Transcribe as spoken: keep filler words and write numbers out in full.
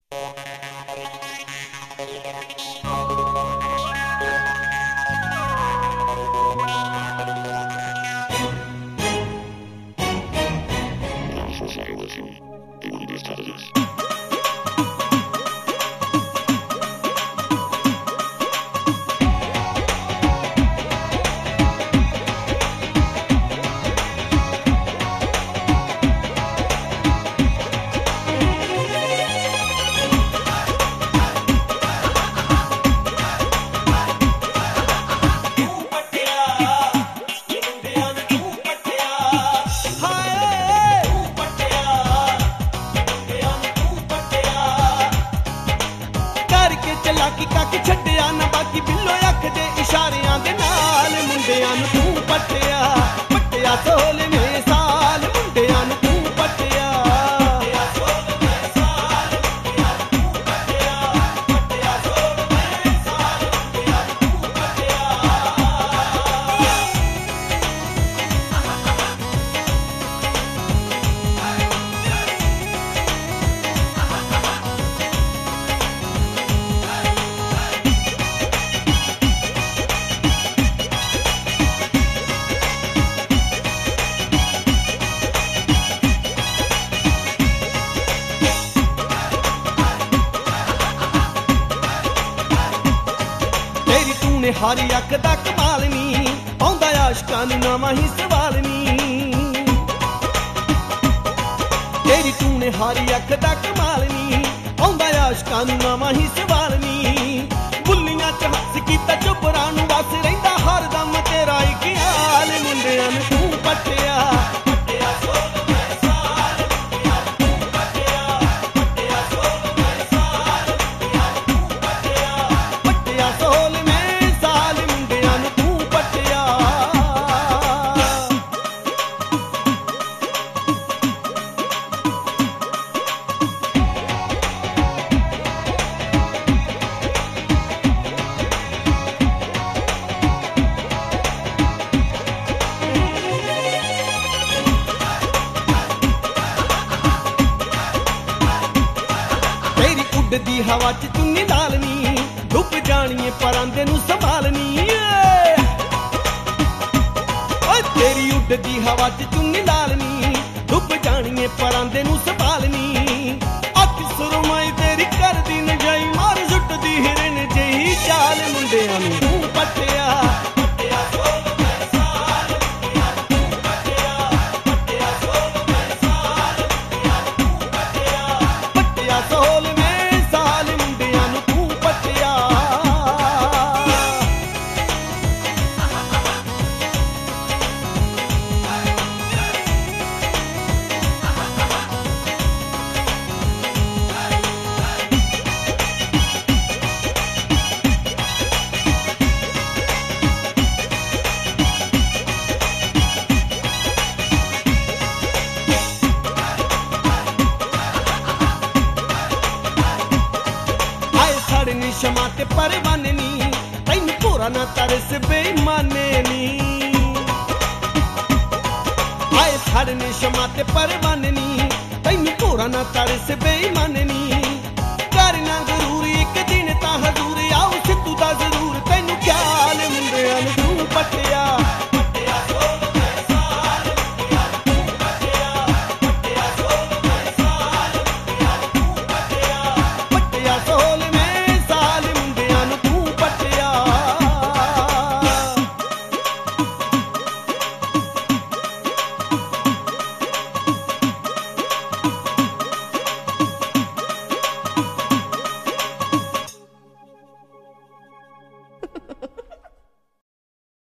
Laki काकी छड्डिया ना बाकी बिल्लो अख दे इशारियां दे नाल मुंडियां नूं तूं पट्टिया पट्टिया सोल में साल मुंडियां नूं तूं पट्टिया हारी अख दा कमाल नी आउंदा आशकां नूं नवां ही सवाल नी तेरी तू ने हारी अख दा कमाल नी आउंदा आशकां नूं नवां ही सवाल नी बुल्लियां च हस कीता चुपरां नूं वस रहिंदा हर दम तेरा ही ख्याल मुंडियां नूं तूं पट्टिया दी हवा च चुन्नी लालनी डुब जानिए परांदे नूं संभालनी तेरी उड्डदी हवा च चुन्नी लालनी डुब जानिए परांदे नूं संभालनी अख सुरमाई तेरी करदी नजाई मार सुटदी हिरन जही चाल मुंडियां नूं तूं पट्टिया शमा ते परवाने नी तैनूं पूरा ना तरस बेईमाने नी आए साढ़े ने शमा ते परवाने नी तैनूं पूरा ना तरस बेईमाने नी